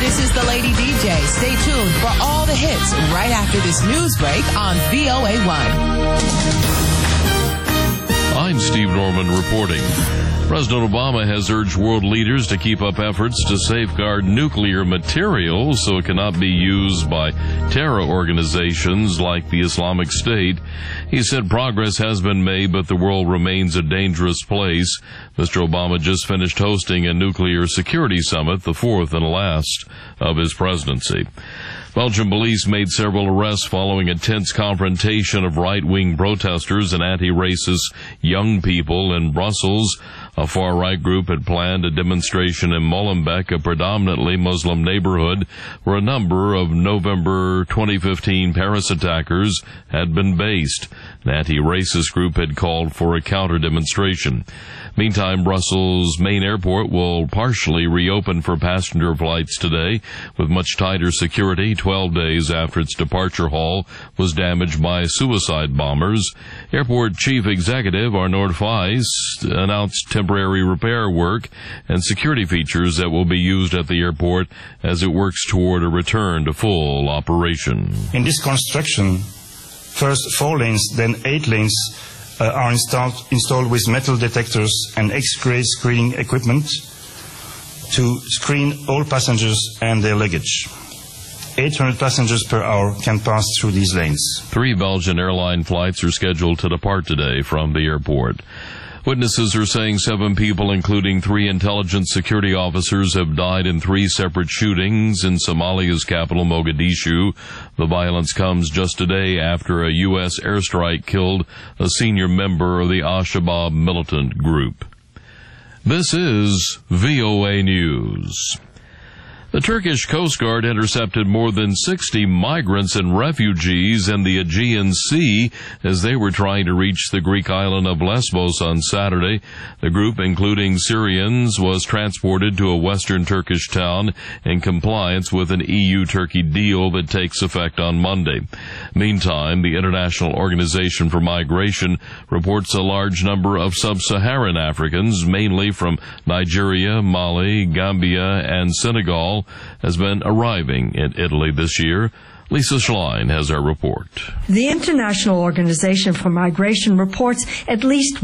This is the Lady DJ. Stay tuned for all the hits right after this news break on VOA1. I'm Steve Norman reporting. President Obama has urged world leaders to keep up efforts to safeguard nuclear material so it cannot be used by terror organizations like the Islamic State. He said progress has been made, but the world remains a dangerous place. Mr. Obama just finished hosting a nuclear security summit, the fourth and last of his presidency. Belgian police made several arrests following a tense confrontation of right-wing protesters and anti-racist young people in Brussels. A far-right group had planned a demonstration in Molenbeek, a predominantly Muslim neighborhood, where a number of November 2015 Paris attackers had been based. An anti-racist group had called for a counter-demonstration. Meantime, Brussels' main airport will partially reopen for passenger flights today, with much tighter security 12 days after its departure hall was damaged by suicide bombers. Airport Chief Executive Arnold Feist announced temporary repair work and security features that will be used at the airport as it works toward a return to full operation. In this construction, first 4 lanes, then 8 lanes are installed with metal detectors and X-ray screening equipment to screen all passengers and their luggage. 800 passengers per hour can pass through these lanes. 3 Belgian airline flights are scheduled to depart today from the airport. Witnesses are saying 7 people, including 3 intelligence security officers, have died in 3 separate shootings in Somalia's capital, Mogadishu. The violence comes just a day after a U.S. airstrike killed a senior member of the Al-Shabaab militant group. This is VOA News. The Turkish Coast Guard intercepted more than 60 migrants and refugees in the Aegean Sea as they were trying to reach the Greek island of Lesbos on Saturday. The group, including Syrians, was transported to a western Turkish town in compliance with an EU-Turkey deal that takes effect on Monday. Meantime, the International Organization for Migration reports a large number of sub-Saharan Africans, mainly from Nigeria, Mali, Gambia, and Senegal, has been arriving in Italy this year. Lisa Schlein has our report. The International Organization for Migration reports at least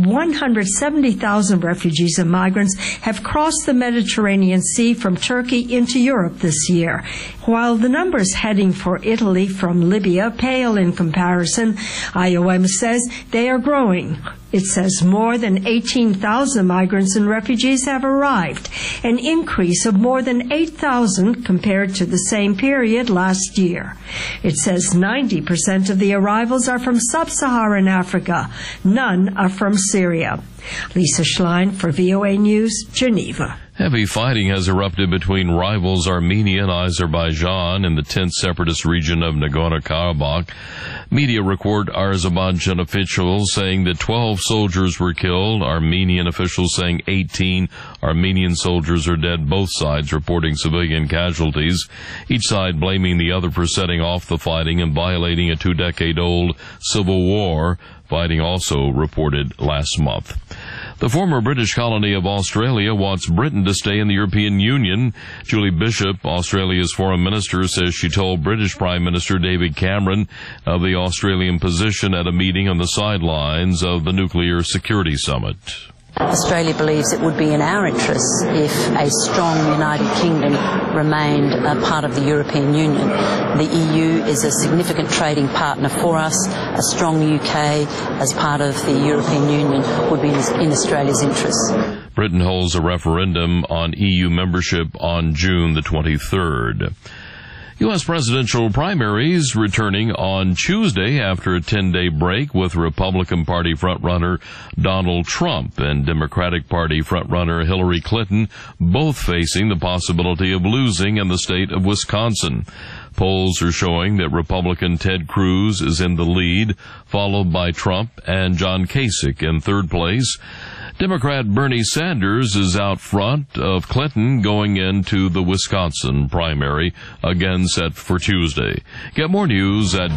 170,000 refugees and migrants have crossed the Mediterranean Sea from Turkey into Europe this year. While the numbers heading for Italy from Libya pale in comparison, IOM says they are growing. It says more than 18,000 migrants and refugees have arrived, an increase of more than 8,000 compared to the same period last year. It says 90% of the arrivals are from sub-Saharan Africa. None are from Syria. Lisa Schlein for VOA News, Geneva. Heavy fighting has erupted between rivals Armenia and Azerbaijan in the tense separatist region of Nagorno-Karabakh. Media record Azerbaijan officials saying that 12 soldiers were killed, Armenian officials saying 18 Armenian soldiers are dead, both sides reporting civilian casualties, each side blaming the other for setting off the fighting and violating a 2-decade-old civil war. Fighting also reported last month. The former British colony of Australia wants Britain to stay in the European Union. Julie Bishop, Australia's foreign minister, says she told British Prime Minister David Cameron of the Australian position at a meeting on the sidelines of the Nuclear Security Summit. Australia believes it would be in our interests if a strong United Kingdom remained a part of the European Union. The EU is a significant trading partner for us. A strong UK as part of the European Union would be in Australia's interests. Britain holds a referendum on EU membership on June the 23rd. U.S. presidential primaries returning on Tuesday after a 10-day break, with Republican Party frontrunner Donald Trump and Democratic Party frontrunner Hillary Clinton both facing the possibility of losing in the state of Wisconsin. Polls are showing that Republican Ted Cruz is in the lead, followed by Trump and John Kasich in third place. Democrat Bernie Sanders is out front of Clinton going into the Wisconsin primary, again set for Tuesday. Get more news at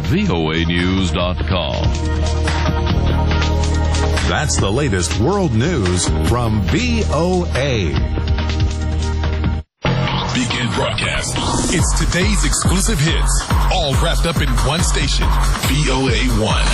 voanews.com. That's the latest world news from VOA. weekend broadcast. It's today's exclusive hits, all wrapped up in one station, VOA1.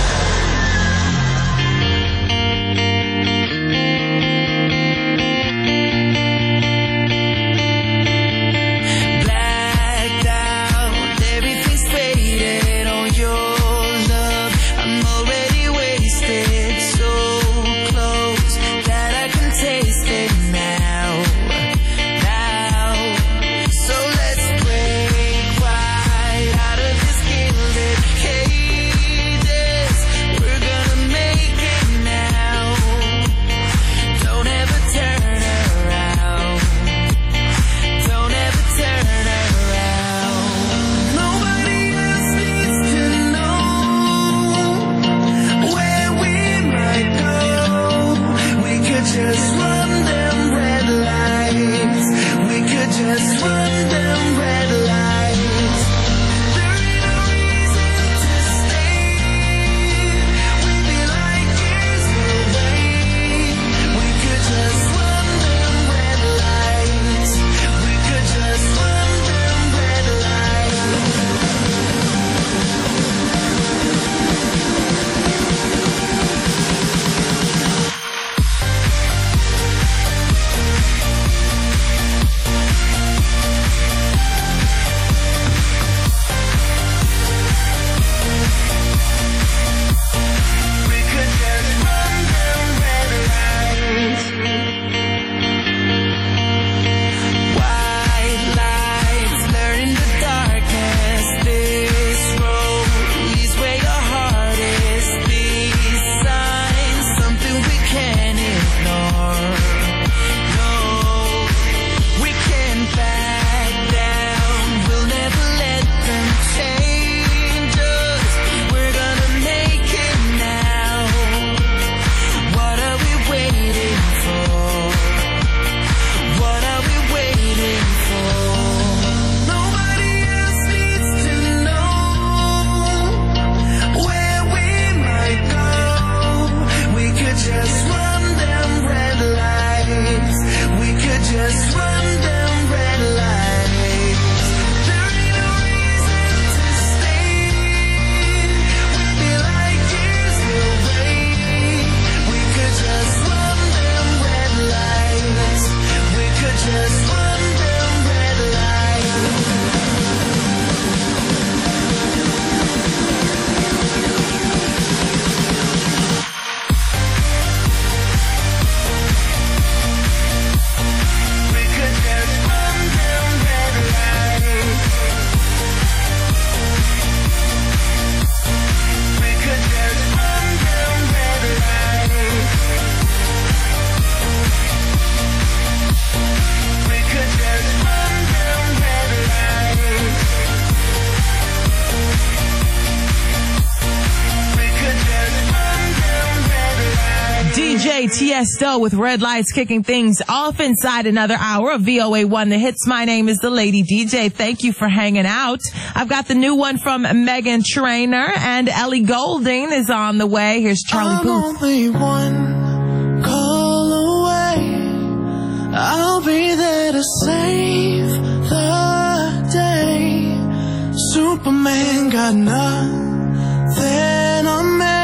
Tiesto with Red Lights kicking things off inside another hour of VOA1 The Hits. My name is the Lady DJ. Thank you for hanging out. I've got the new one from Meghan Trainor, and Ellie Goulding is on the way. Here's Charlie Puth. I'm only one call away. I'll be there to save the day. Superman got nothing on me.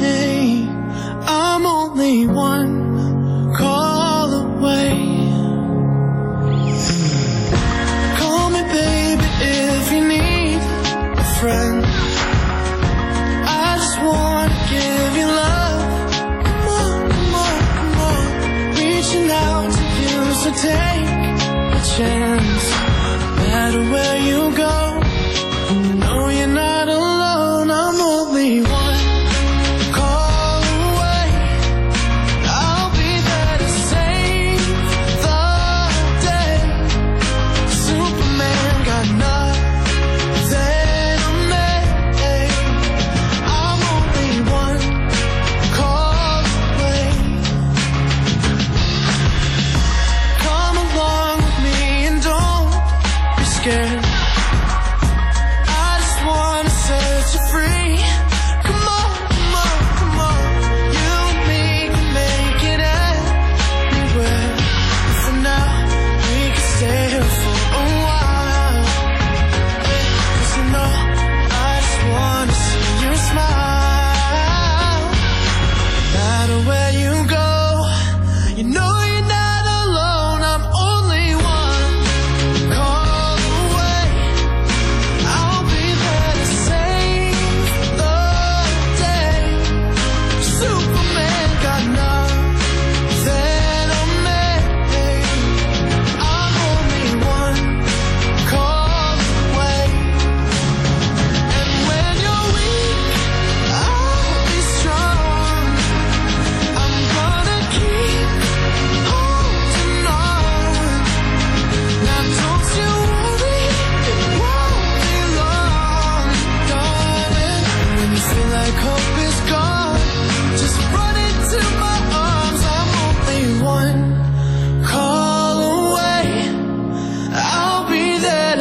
I'm only one call away. Call me, baby, if you need a friend. I just want to give you love. Come on, come on, come on. Reaching out to you, so take a chance. No matter where you go, you know you're not alone.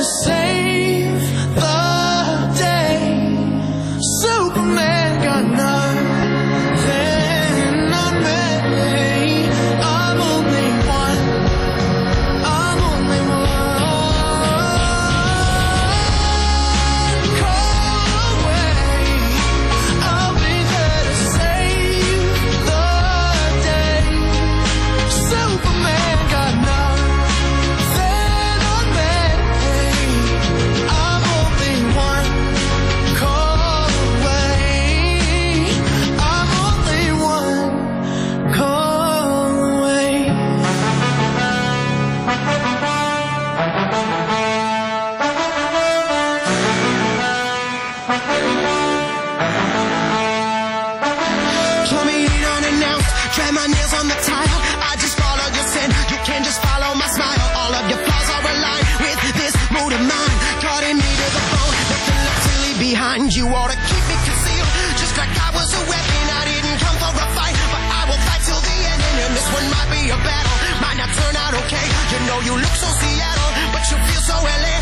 to save the day. Superman got nothing on me. I'm only one. I'm only one call away. I'll be there to save the day. Superman got nothing on me. I'm only one call away. I'm only one call away. Told me eat unannounced, try my nails on the tile. I just follow your sin, you can just follow my smile. All of your flaws are aligned with this mood of mine. Cutting me to the bone, nothing left to leave behind. You ought to keep me concealed, just like I was a weapon. I didn't come for a fight, but I will fight till the end. And this one might be a battle, might not turn out okay. You know you look so Seattle, but you feel so LA.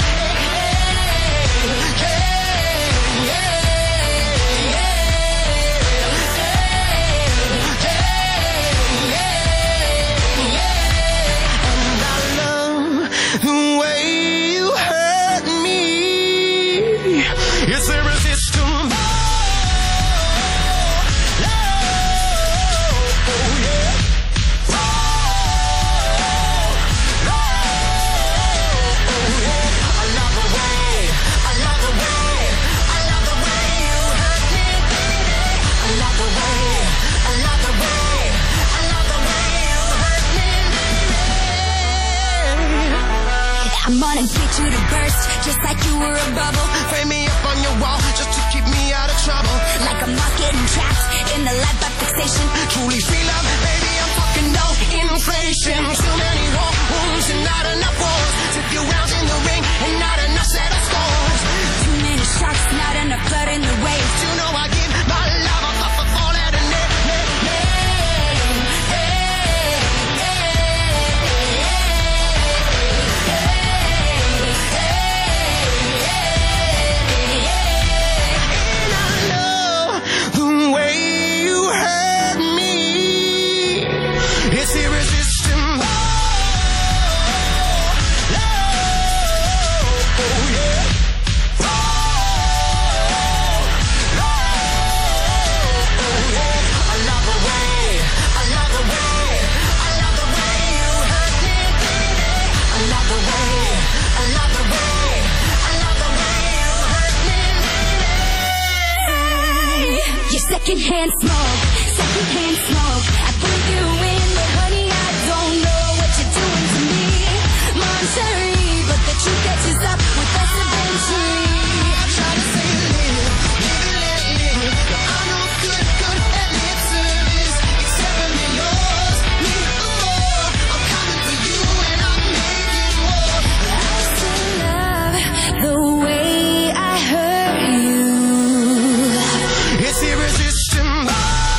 And I love the way you hurt me. It's irresistible. I'm gonna get you to burst, just like you were a bubble. Frame me up on your wall just to keep me out of trouble. Like a moth getting trapped in the light by fixation. Truly free love, baby, I'm fucking no inflation. Too many war wounds and not enough wars. Too few rounds in the ring and not enough settled scores. Too many sharks, not enough blood in the waves. You know I give my love a all at a net. And I love the way you hurt me. It's irresistible. I love the way, I love the way, I love the way you hurt me, baby. I love the way, I love the way, I love the way you hurt me, baby. Your secondhand smoke, secondhand smoke. I put you in, but honey, I don't know what you're doing to me. Monterey, but the truth catches up with us eventually. I try to say live, let live. But I'm no good at lip service. Except for me, yours, me, I'm coming for you and I'm making war. I still love the way I hurt you. It's irresistible.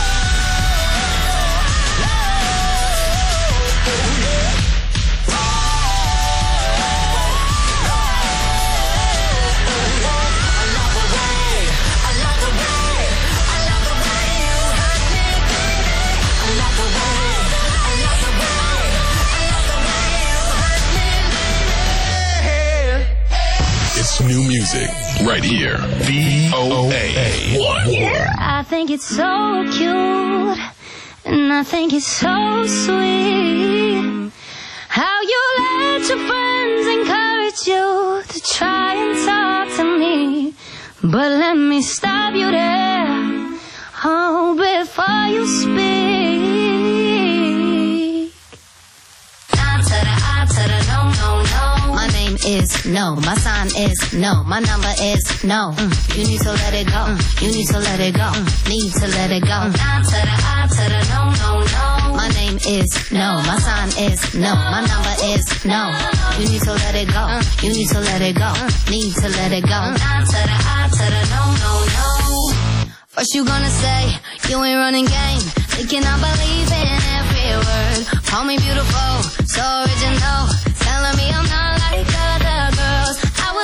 I love the way, I love the way, I love the way you hurt me, baby. I love the way, I love the way, I love the way you hurt me, baby. It's new music right here. VOA 1. I think it's so cute, and I think it's so sweet how you let your friends encourage you to try and talk to me. But let me stop you there, oh, before you speak. I to the no, no, no. My name is no, my sign is no, my number is no. You need to let it go, you need to let it go, need to let it go. I to the no, no, no. My name is no, my sign is no, my number is no. You need to let it go, you need to let it go, need to let it go. I to the no, no, no. First you gonna say you ain't running game, thinking I believe in every word. Call me beautiful, so original, telling me I'm not like other girls. I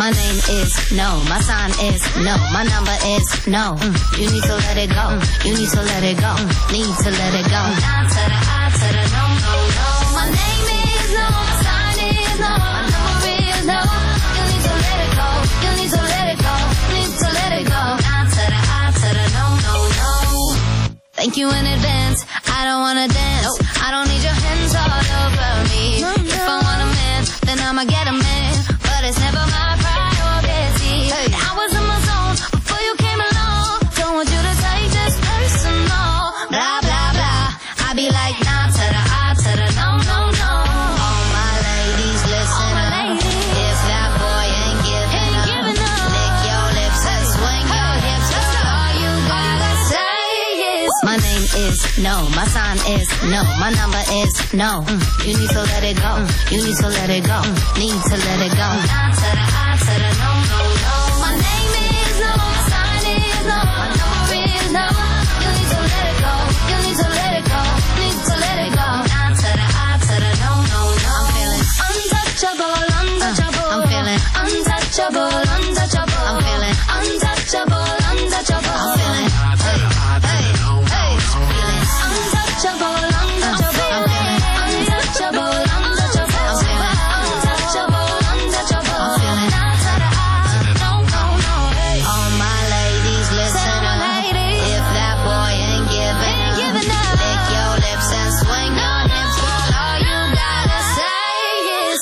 My name is no. My sign is no. My number is no. You need to let it go. You need to let it go. Need to let it go. Nah to the I to the no, no, no. My name is no. My sign is no. My number is no. You need to let it go. You need to let it go. Need to let it go. Nah to the I to the no, no, no. Thank you in advance. I don't wanna dance. Nope. I don't need your hands all over me. No, no. If I want a man, then I'ma get a man. But it's never my priority. Hey. I was in my zone before you came along. Don't want you to take this personal. Blah, blah, blah. I be like, nah to the I to the no, no, no. All my ladies, listen up. If that boy ain't giving up, lick your lips and swing your hips. That's all you gotta say is, my name is no. My sign is no. My number is no. You need to let it go. You need to let it go. Need to let it go. Nah to the I to the no, no, no. My name is no. My sign is no. My number is no. You need to let it go. You need to let it go. Need to let it go. Nah to the I to the no, no, no. I'm feeling untouchable, untouchable. I'm feeling untouchable, untouchable. I'm feeling untouchable, untouchable. I'm feeling hey, hey, hey. Feeling untouchable, untouchable. I'm feeling untouchable, untouchable. I'm feeling untouchable, untouchable. I'm feeling nah to the I, no, no, no. Hey. All my ladies, listen up. If that boy ain't giving up, lick your lips and swing your hips. All you gotta say is,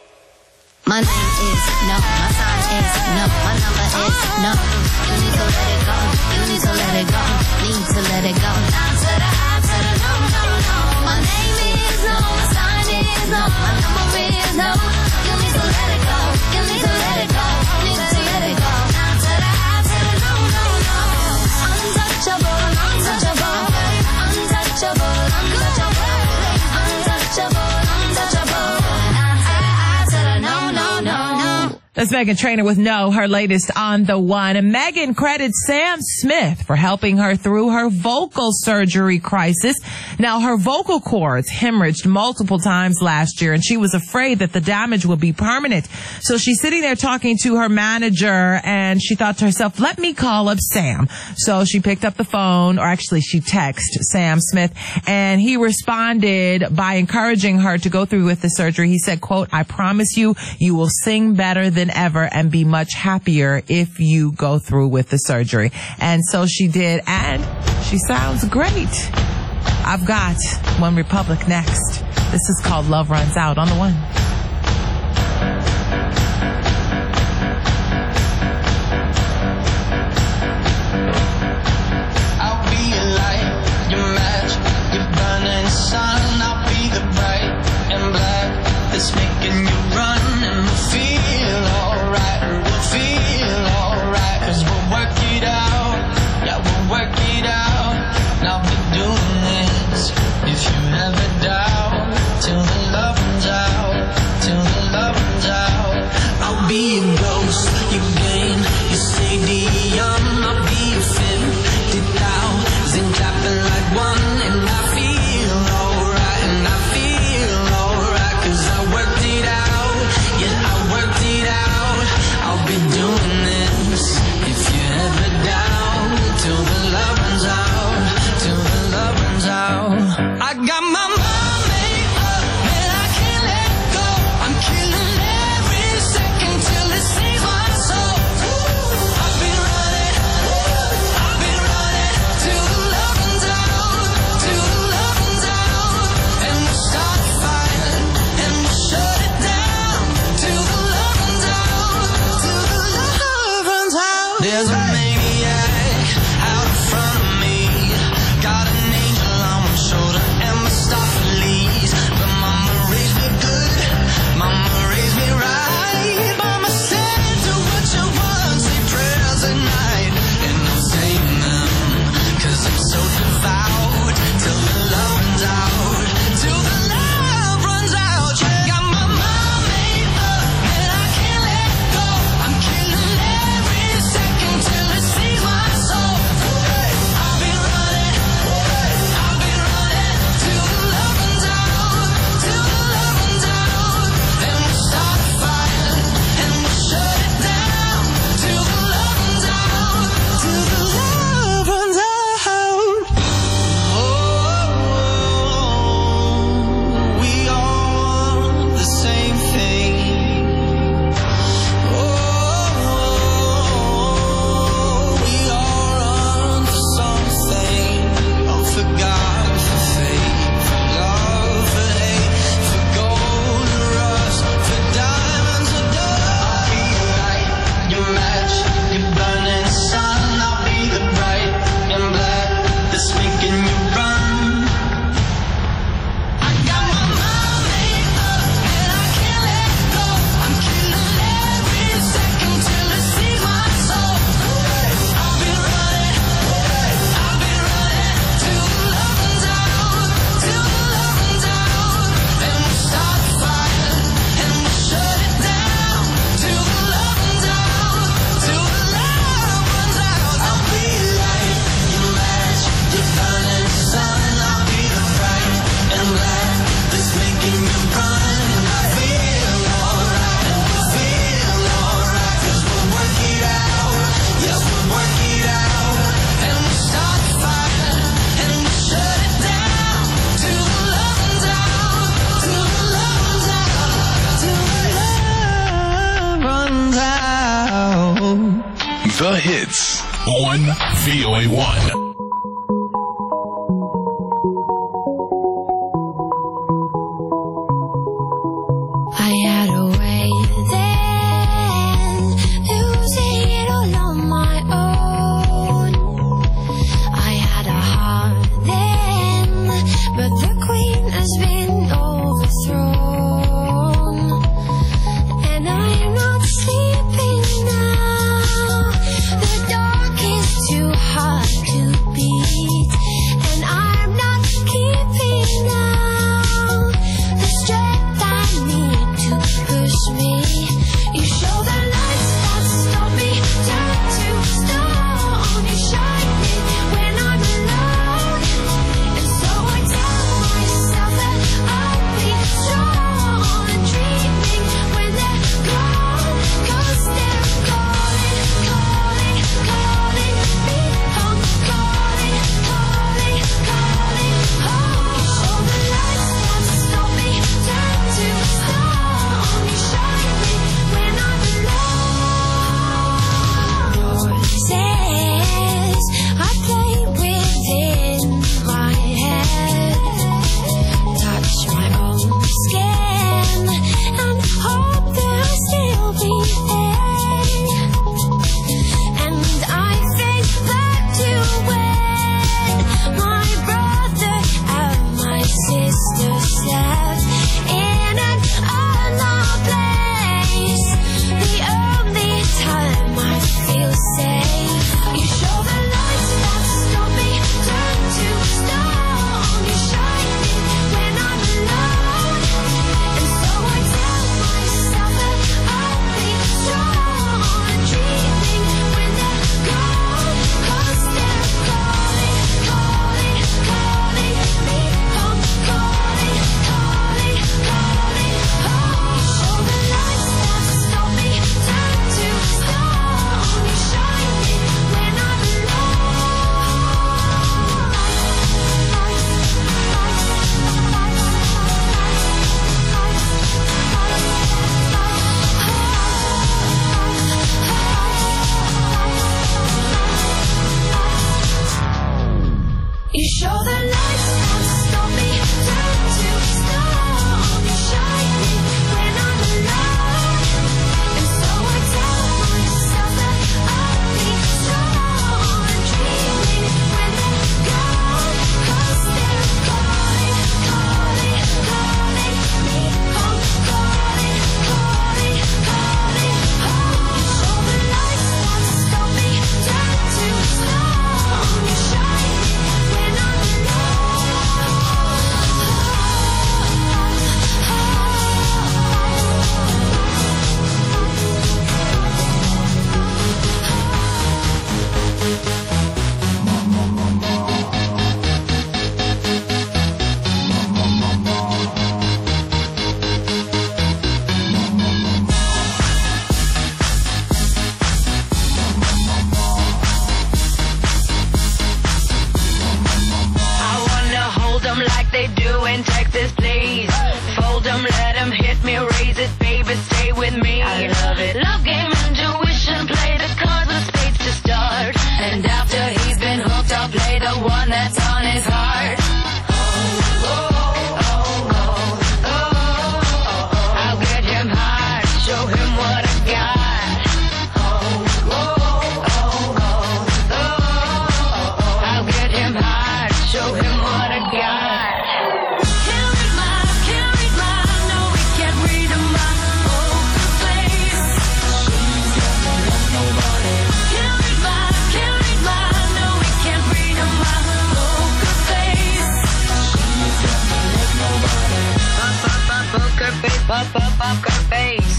my name is no. My sign is no. My number is no. You need to let it go. You need to let it go. Need to let it go. Nah to the I to the no, no, no. My name is no. My sign is no. My number is no. You need to let it go. You need to let it go. Need to let it go. Nah to the I to the no, no, no. Untouchable, untouchable. Untouchable, untouchable. Untouchable, untouchable. Nah to the I to the no, no, no, no. That's Meghan Trainor with No, her latest on the one. And Meghan credits Sam Smith for helping her through her vocal surgery crisis. Now, her vocal cords hemorrhaged multiple times last year, and she was afraid that the damage would be permanent. So she's sitting there talking to her manager, and she thought to herself, let me call up Sam. So she picked up the phone, or actually she texted Sam Smith, and he responded by encouraging her to go through with the surgery. He said, quote, I promise you, you will sing better than ever and be much happier if you go through with the surgery. And so she did, and she sounds great. I've got One Republic next. This is called Love Runs Out on the One. I'll be your light, your match, your burning sun. I'll be the bright and black that's making you run, and we'll feel alright, and we'll feel alright, 'cause we'll work it out, yeah, we'll work it out. And I'll be doing this if you ever doubt, till the love runs out. hits on VOA1. I had a way then, losing it all on my own. I had a heart then, but the queen has been overthrown. And I'm not sleeping now, the dark is too hard to beat. And I'm not keeping now the strength I need to push me. You show the lights that stop me, turn to stone. You shine me when I'm alone, and so I tell myself that I'll be strong and dreaming when they're gone, 'cause they're calling, calling, calling me home, calling, calling, calling home. You show the lights that stop me, turn to stone. You shine me when I'm alone. Voices I play within my head, touch my own skin and hope they'll still be there. And I think back to when my brother and my sister slept in an unloved place, the only time I feel safe. You show the lights that stop me, turn to stone. You shine me when I'm alone, and so I tell myself that I'll be strong and dreaming when they're gone, 'cause they're calling, calling, calling me home, calling, calling, calling home. You show the lights that stop me, turn to stone. You shine me when I'm You show the lights that stop me, turn to stone. You shine me when I'm alone, and so I tell myself that I'll be strong and dreaming when they're gone, 'cause they're calling, calling, calling me home, calling, calling, calling home. You show the lights that stop me, turn to stone. You shine me when I'm I wanna hold 'em like they do in Texas, please. Fold 'em, let 'em hit me, raise it, baby, stay with me. I love it. Love game, intuition, play the cards with spades to start. And after he's been hooked, I'll play the one that's on his heart. I'll get him hard, show him what I got. I'll get him hard, show him what I got. Can't read my, no, we can't read my poker face. Can't read my, no, we can't read my poker face. Poker face, poker face.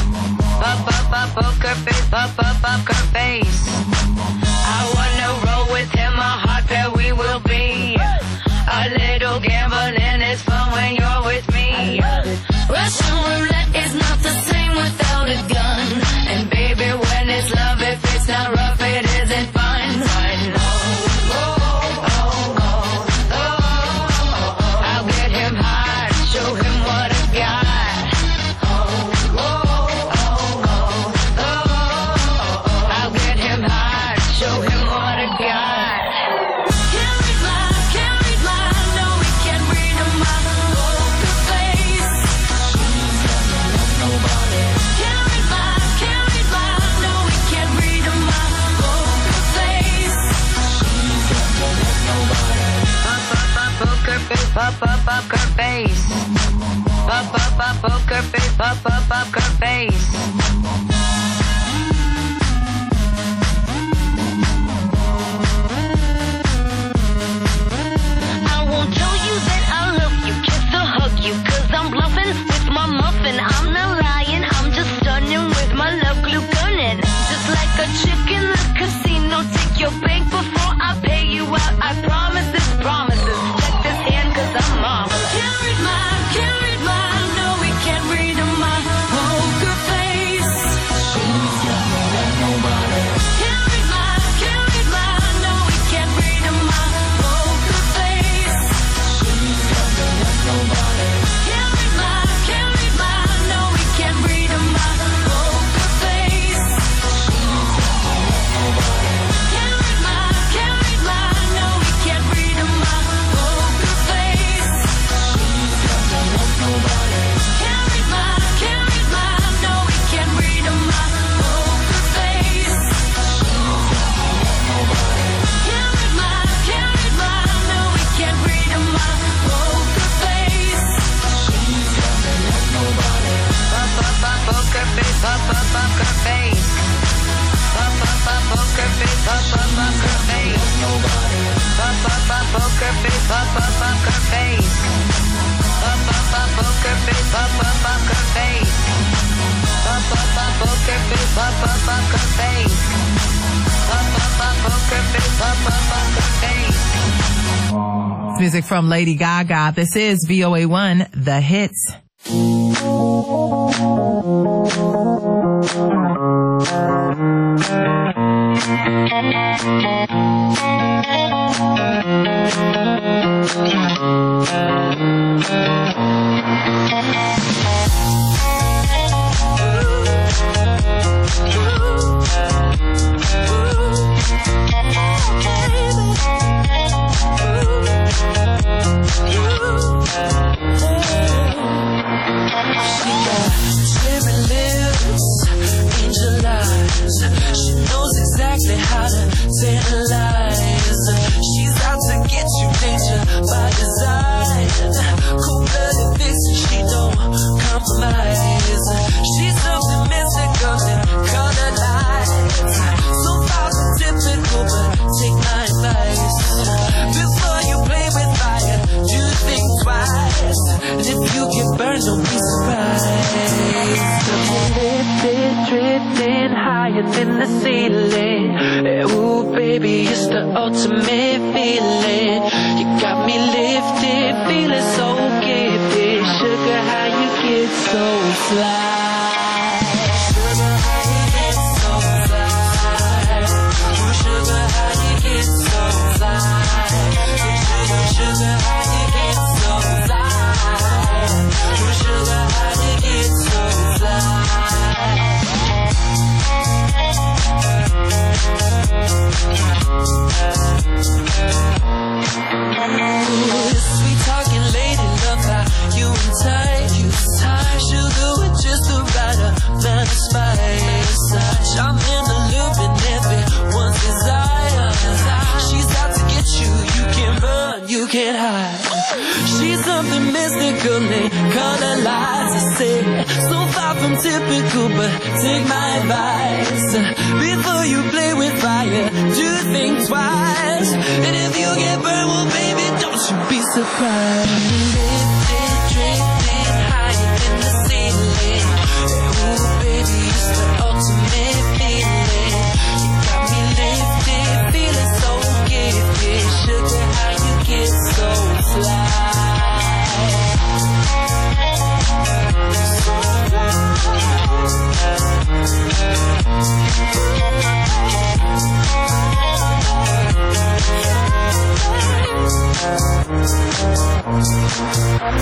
Poker face, poker face. I wanna roll with him, a hot pair we will be. A little gambling is fun when you're with me. Russian roulette is not the same without a gun. And baby, when it's love, if it's not rough, it isn't fun. I'll get him hard, show him what I got. I'll get him poker face. Poker face, poker face. I won't tell you that I love you, kiss or hug you, 'cause I'm bluffing with my muffin. I'm not lying, I'm just stunning with my love glue gunning. Just like a chick in the casino, take your bank before I pay you out. I promise this promises. Check this hand 'cause I'm marvelous. Can't read mine, no we can't read my poker face. She's got me like nobody. Can't read mine, no we can't read my poker face. She's got me like nobody. Can't read mine, no we can't read my poker face. She's got me like nobody. Can't read mine, no we can't read my poker face. She's got me like nobody. Can't read mine, no we can't read my poker face. She's got me like nobody. Can't read mine, no we can't read my poker face. She's got me like nobody. Poker face, poker face. Poker face, poker face. Nobody. Poker face, poker face. Poker face, poker face. Poker face, poker face. Poker face, poker face. It's music from Lady Gaga. This is VOA1, The Hits. Drifting higher than the ceiling. Ooh, baby, it's the ultimate feeling. You got me lifted, feeling so gifted. Sugar, how you get so fly? Sugar, how you get so fly? Ooh, sugar, how you get so fly? Sugar, how you get so fly? Ooh, sugar, how you get so fly? Sweet talking lady, love how you entice. Sugar with just the right amount of spice. I'm in the loop and everyone's desire. She's out to get you, you can't run, you can't hide. She's something mystical, they color lights. I say, so far from typical, but take my advice. Before you play with fire, do think twice. And if you get burned, well baby, don't you be surprised. Lifted, drifting higher than the ceiling. Ooh baby, it's the ultimate feeling. You got me lifted, feeling so gifted. Sugar, how you get so fly? So fly.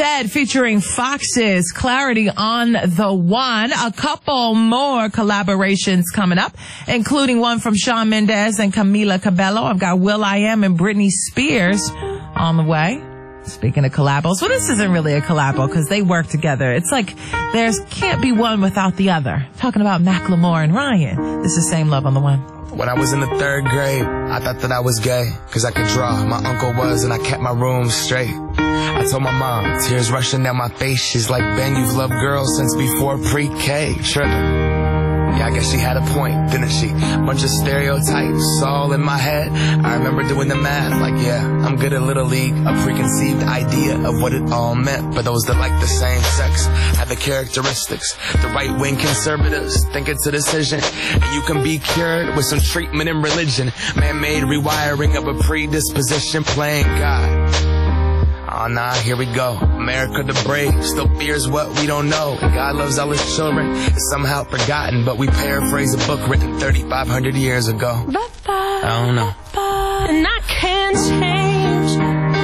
Dead featuring Foxes, Clarity on the One. A couple more collaborations coming up, including one from Shawn Mendes and Camila Cabello. I've got Will.i.am and Britney Spears on the way. Speaking of collabos, well, this isn't really a collabo because they work together. It's like there's can't be one without the other. Talking about Macklemore and Ryan. This is Same Love on the One. When I was in the 3rd grade, I thought that I was gay, cause I could draw. My uncle was, and I kept my room straight. I told my mom, tears rushing down my face. She's like, Ben, you've loved girls since before pre-K. Trippin'. Yeah, I guess she had a point, didn't she? Bunch of stereotypes all in my head. I remember doing the math, like, yeah, I'm good at Little League. A preconceived idea of what it all meant. But those that like the same sex have the characteristics. The right-wing conservatives think it's a decision, and you can be cured with some treatment in religion. Man-made rewiring of a predisposition, playing God. Oh nah, here we go. America the brave still fears what we don't know. And God loves all his children. It's somehow forgotten, but we paraphrase a book written 3,500 years ago. I don't know. And I can't change,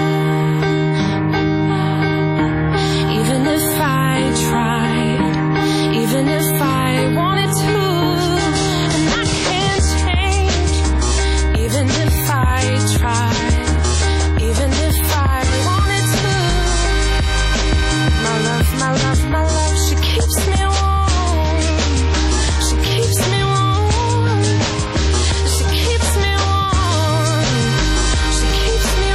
even if I tried, even if I wanted to. And I can't change, even if I tried, even if I wanted to. My love, she keeps me warm. She keeps me warm. She keeps me warm. She keeps me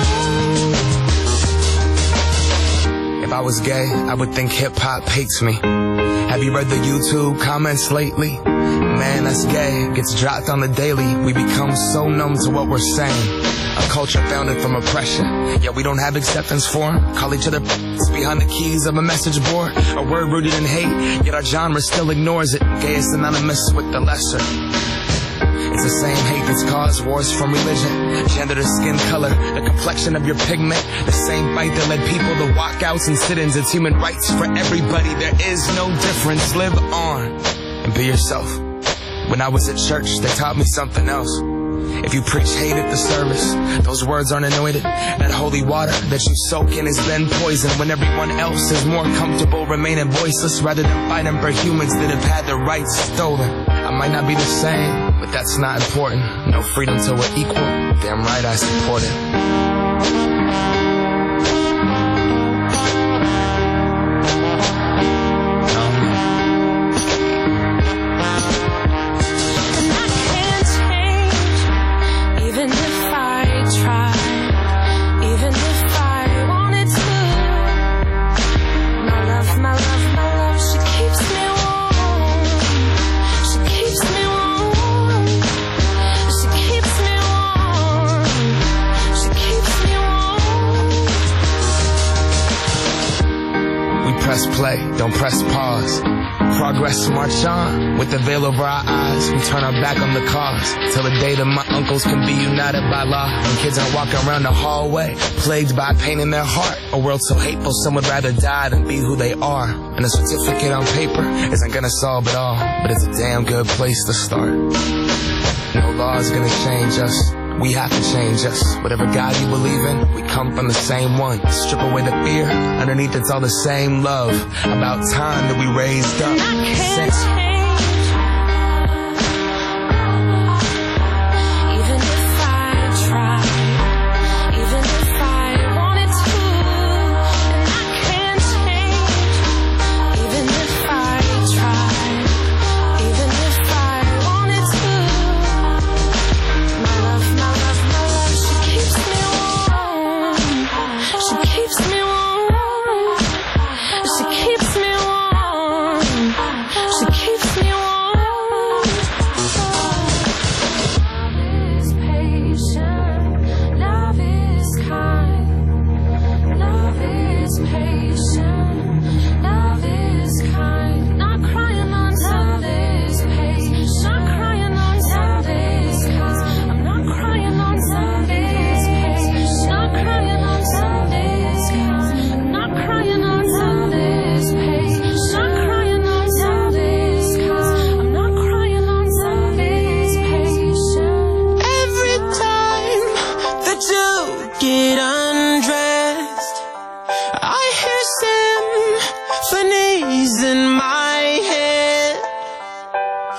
warm. If I was gay, I would think hip-hop hates me. Have you read the YouTube comments lately? Man, that's gay. Gets dropped on the daily. We become so numb to what we're saying. A culture founded from oppression, yet we don't have acceptance for them. Call each other behind the keys of a message board. A word rooted in hate, yet our genre still ignores it. Gay is synonymous with the lesser. It's the same hate that's caused wars from religion, gender to skin color, the complexion of your pigment. The same fight that led people to walkouts and sit-ins. It's human rights for everybody. There is no difference. Live on and be yourself. When I was at church, they taught me something else. If you preach hate at the service, those words aren't anointed. That holy water that you soak in has been poisoned. When everyone else is more comfortable remaining voiceless rather than fighting for humans that have had their rights stolen. I might not be the same, but that's not important. No freedom till we're equal. Damn right I support it. Press play, don't press pause. Progress march on, with the veil over our eyes. We turn our back on the cause, till the day that my uncles can be united by law. When kids aren't walking around the hallway, plagued by pain in their heart. A world so hateful, some would rather die than be who they are. And a certificate on paper isn't gonna solve it all, but it's a damn good place to start. No law is gonna change us. We have to change us. Whatever God you believe in, we come from the same one. Strip away the fear, underneath it's all the same love. About time that we raised up. Even if I tried, even if I wanted to. And I can't change, even if I tried, even if I wanted to. My love, she keeps me warm. She keeps me warm. She keeps me warm. She keeps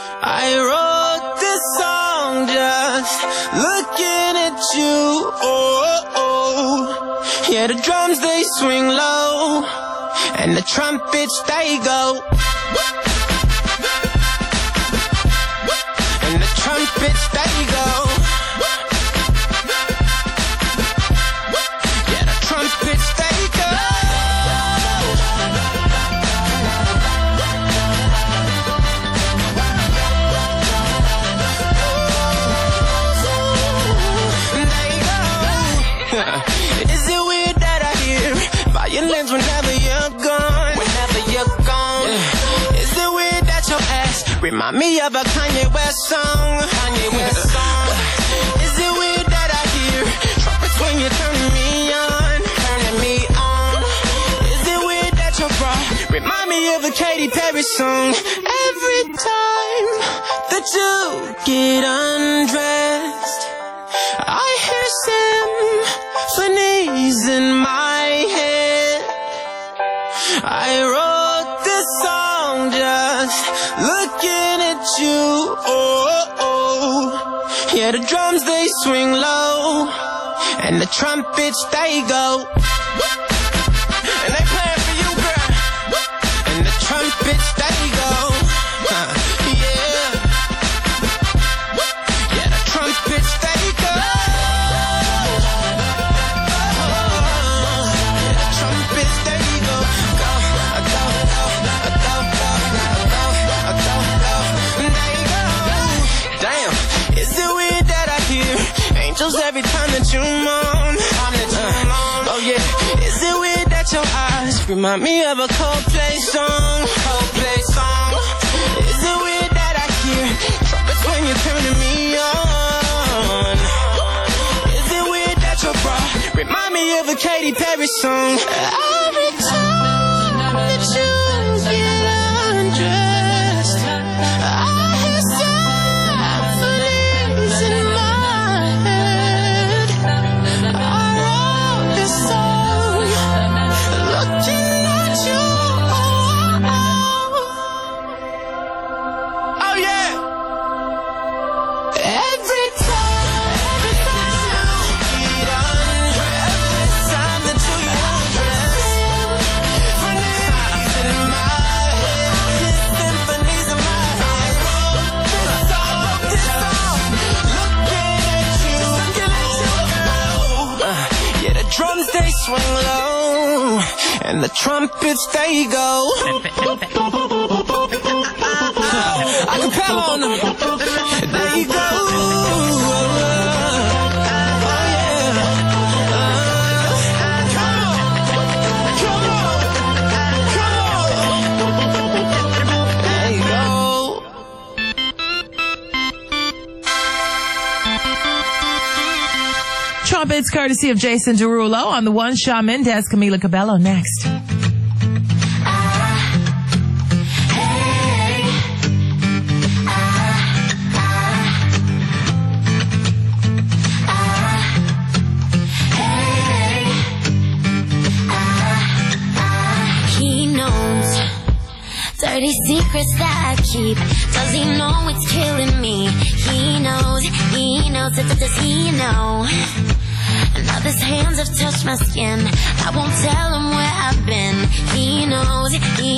I wrote this song just looking at you. Oh, oh. Yeah, the drums they swing low, and the trumpets they go. And the trumpets they go. Yeah, the trumpets they go. Is it weird that I hear violins whenever you're gone? Whenever you're gone. Yeah. Is it weird that your ass remind me of a Kanye West song? Kanye West song. Is it weird that I hear trumpets when you're turning me on? Turning me on. Is it weird that your bra remind me of a Katy Perry song? Every time that you get undressed, I hear symphonies in my head. I wrote this song just looking at you. Oh, oh. Yeah, the drums they swing low, and the trumpets they go. And they playing for you, girl. And the trumpets they go. Yeah. Yeah, the trumpets they go. Every time that you moan, oh yeah. Is it weird that your eyes remind me of a Coldplay song? Coldplay song. Is it weird that I hear trumpets when you're turning me on? Is it weird that your bra remind me of a Katy Perry song? Every time that you get undressed, I hear symphonies in my drums they swing low, and the trumpets they go. Acapella on them. There you go. Trumpets courtesy of Jason Derulo. On the one, Shawn Mendes, Camila Cabello next. He knows dirty secrets that I keep. Does he know it's killing me? He knows, does he know? Now his hands have touched my skin. I won't tell him where I've been. He knows,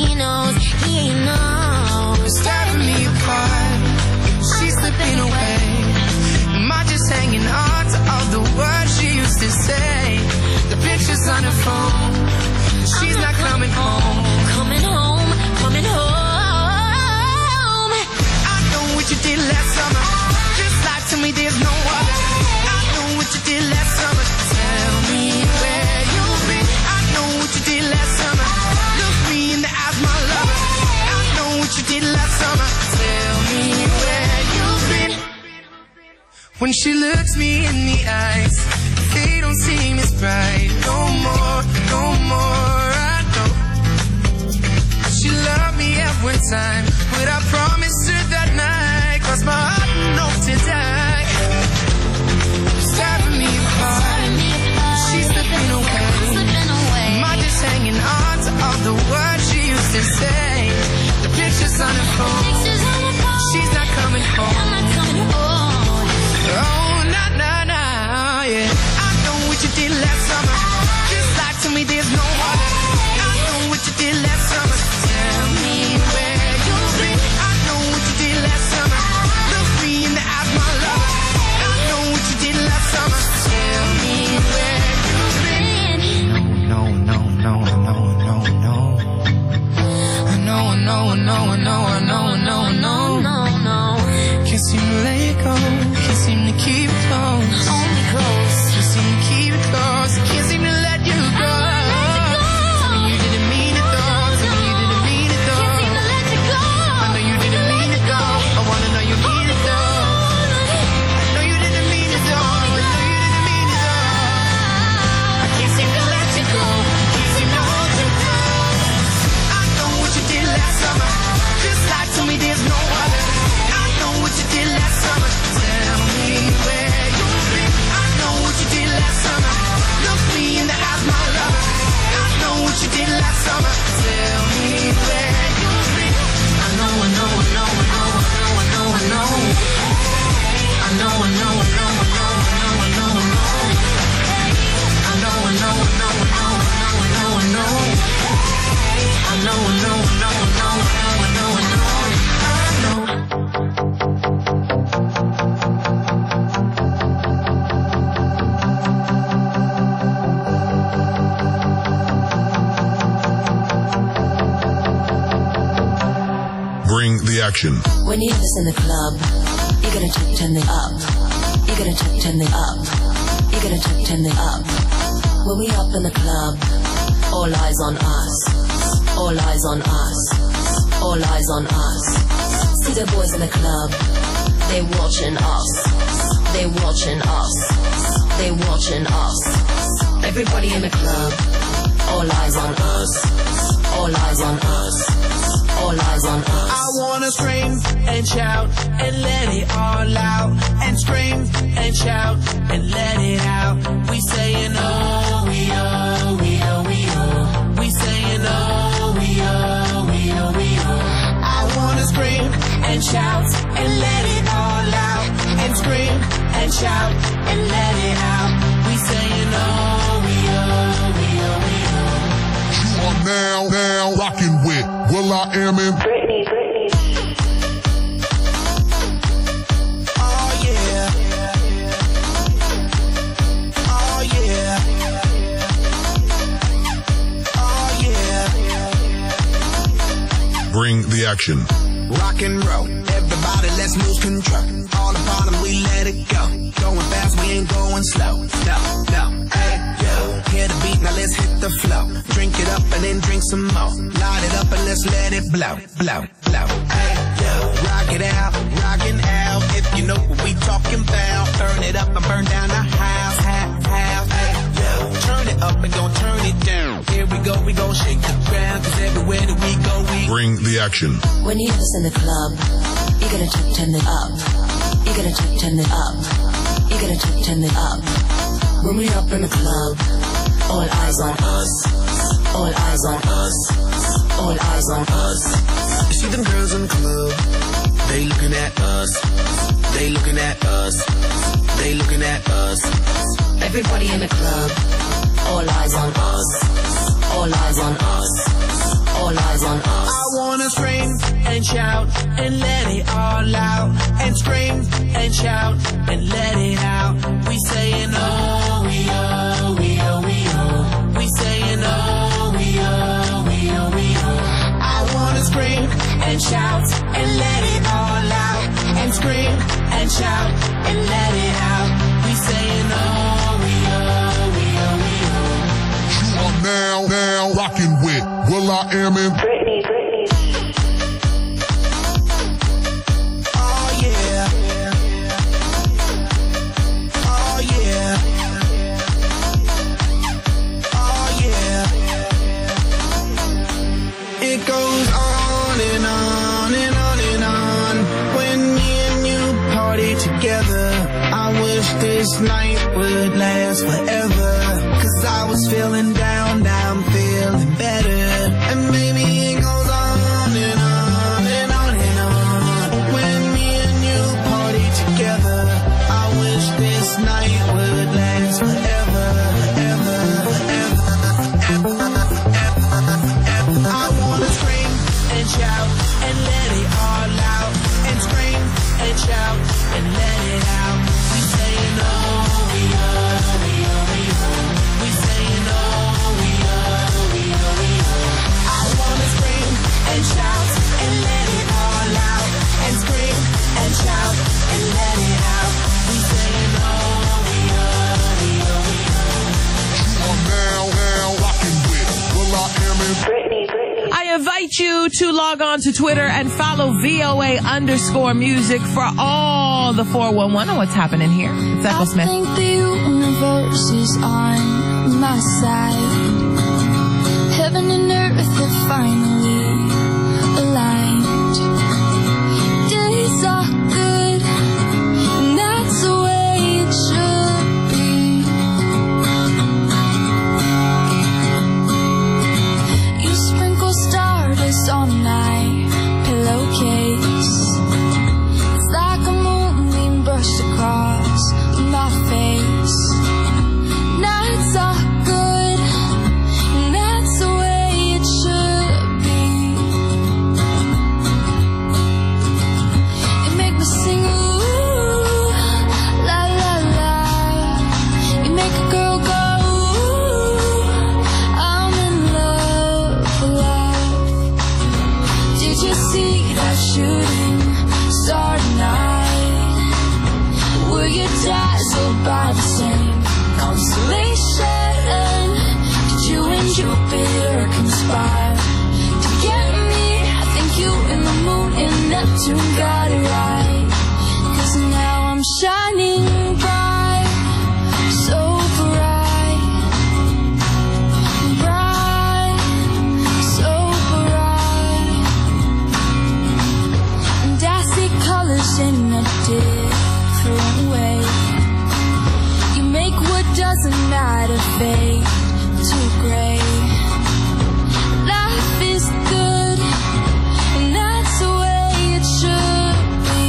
Tearing me apart, she's slipping away. Am I just hanging on to all the words she used to say? The pictures on her phone, she's not coming home. Coming home. I know what you did last summer. Just lie to me, there's no other. I know what you did last summer. Tell me where you've been. I know what you did last summer. Look me in the eyes, my lover. I know what you did last summer. Tell me where you've been. When she looks me in the eyes, they don't seem as bright. No more, I know. She loved me every time, but I promised her that night, 'cause my heart knows to die. Stabbing me apart, she's slipping away. Am I just hanging on to all the words she used to say? The pictures on her phone, she's not Can't seem to let it go, can't seem to keep it close. Hold me close, can't seem to keep it close. Can't seem to let you go. Tell me you didn't mean it though, tell me you didn't mean it though. Can't seem to let you go. I know you didn't mean it though, I wanna know you mean it though. I know you didn't mean it though, I know you didn't mean it though. I can't seem to let you go, can't seem to hold you close. I know what you did last summer, just lie to me, there's no other. I know what you did last summer, tell me where you've been. I know what you did last summer, look me in the eyes, my lover. I know what you did last summer, tell me where you've been. I know, I know, I know, I know, I know, I know, I know. I know, I know, I know, I know, I know, I know, I know. I know, I know, I know, I know, I know, I know, I know. I know, I know, I know, I know, I know, I know, I know. Bring the action. When you have this in the club, you gotta turn it up. You gotta turn it up. You gotta turn it up. When we up in the club, all eyes on us. All eyes on us. All eyes on us. See the boys in the club, they watching us. They watching us. They watching us. Everybody in the club, all eyes on us. All eyes on us. All eyes on us. I wanna scream and shout and let it all out. And scream and shout and let it out. We saying oh, we oh, we oh, we oh. We saying oh, we oh, we oh, we oh. I wanna scream and shout and let it all out. And scream and shout and let it out. We saying oh, we oh, we oh, we oh. You are now rocking with Will I Am in Britney. Oh yeah. Oh yeah. Oh yeah. Bring the action. Rock and roll, everybody let's lose control. All the bottom we let it go. Going fast, we ain't going slow. No, hey, yo. Hear the beat, now let's hit the flow. Drink it up and then drink some more. Light it up and let's let it blow. Hey, yo. Rock it out, rockin' out. If you know what we talking about. Burn it up and burn down the house. Hey, yo. Turn it up and gon' turn it down. Here we gon' shake the ground. Cause everywhere that we go, we Bring the action. When you have this in the club, you gotta turn it up. You gotta turn it up. You gotta turn it up. When we up in the club, all eyes on us. All eyes on us. All eyes on us. You see them girls in the club, they looking at us. They looking at us. They looking at us. Everybody in the club, all eyes on us. All eyes on us. All eyes on us. I wanna scream and shout and let it all out. And scream and shout and let it out. We saying oh, we oh, we oh, we oh. We saying oh, we oh, we oh, we oh. I wanna scream and shout and let it all out. And scream and shout and let it out. We saying oh, we oh, we oh, we oh. You are now rocking with Will I Am in Britney. Oh yeah. Oh yeah. Oh yeah. It goes on and on and on and on. When me and you party together, I wish this night would last forever. Cause I was feeling down, now I'm feeling better. And maybe it goes on and on and on and on. When me and you party together, I wish this night would last forever, forever, forever, forever, forever. I wanna scream and shout and let it all out. And scream and shout and let it out. We saying oh, we oh, we oh, we oh. We saying oh, we oh, we oh, we oh. I let it out. We saying oh, You are now rocking with will.i.am and Britney. I invite you to log on to Twitter and follow VOA_music for all the 411 on what's happening here. It's Echo Smith. I think the universe is on my side. Heaven and earth have finally aligned. Days are good, and that's the way it should be. You sprinkle stardust on my pillowcase. It's like a moonbeam brushed across my face. Nights are good, and that's the way it should be. You make me sing ooh, la la la. You make a girl go ooh, I'm in love, love. Did you see that shooting star tonight? Were you dazzled by the same constellation? Did you and Jupiter conspire to get me? I think you and the moon and Neptune got it right. 'Cause now I'm shining bright, so bright, bright, so bright. And I see colors in a different way. You make what doesn't matter fade to gray. Life is good, and that's the way it should be.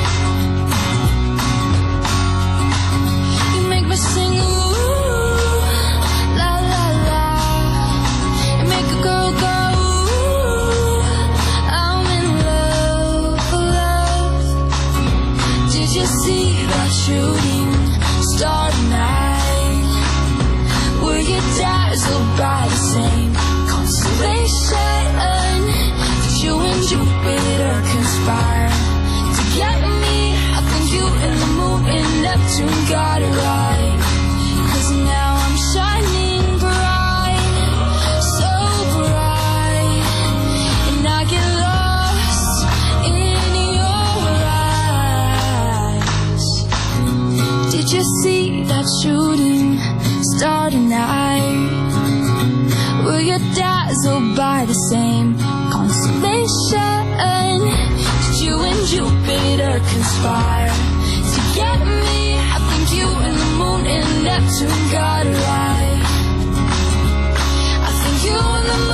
You make me sing ooh, la la la. You make a girl go ooh, I'm in love, love. Did you see that shooting star tonight? Were you dazzled by the same constellation? Did you and Jupiter conspire to get me? I think you and the moon and Neptune got it right. 'Cause now I'm shining bright, so bright, and I get lost in your eyes. Did you see that shooting star tonight? Were you dazzled by the same constellation? Did you and Jupiter conspire to get me? I think you and the moon and Neptune got it right. I think you and the